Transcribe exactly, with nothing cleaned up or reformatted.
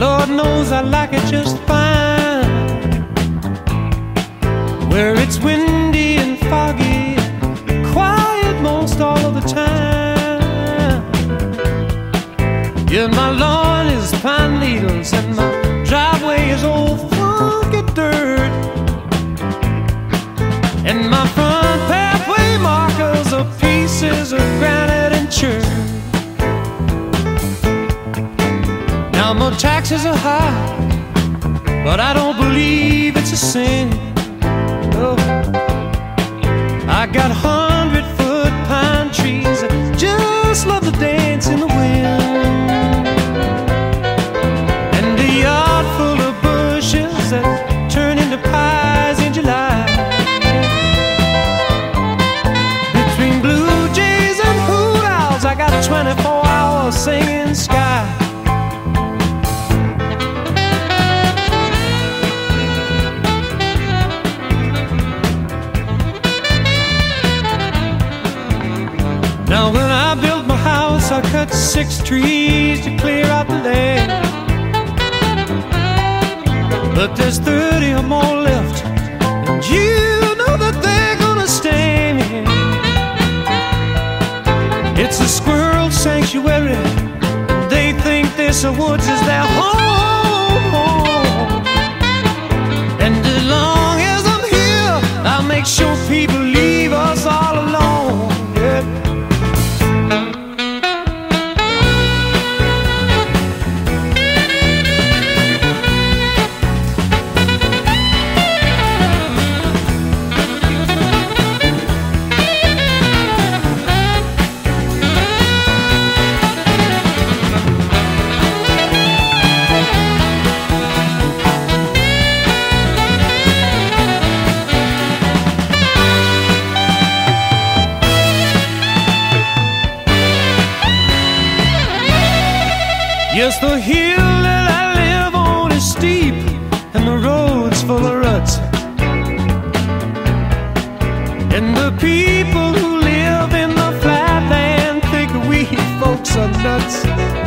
Lord knows I like it just fine, where it's windy and foggy, quiet most all of the time. Yeah, my lawn is pine needles and my driveway is old funky dirt, and my front pathway markers are pieces of granite and chert. Now my taxes are high, but I don't believe it's a sin. No, I got hundred foot pine trees that just love to dance in the wind, and a yard full of bushes that turn into pies in July. Between blue jays and hoot owls, I got twenty-four hours singing sky. Now when I built my house, I cut six trees to clear out the land, but there's thirty or more left, and you know that they're gonna stand. It's a squirrel sanctuary, and they think this woods is their home. And as long as I'm here, I'll make sure people leave us all alone. Yeah. Yes, the hill that I live on is steep, and the road's full of ruts, and the people who live in the flatland think we folks are nuts.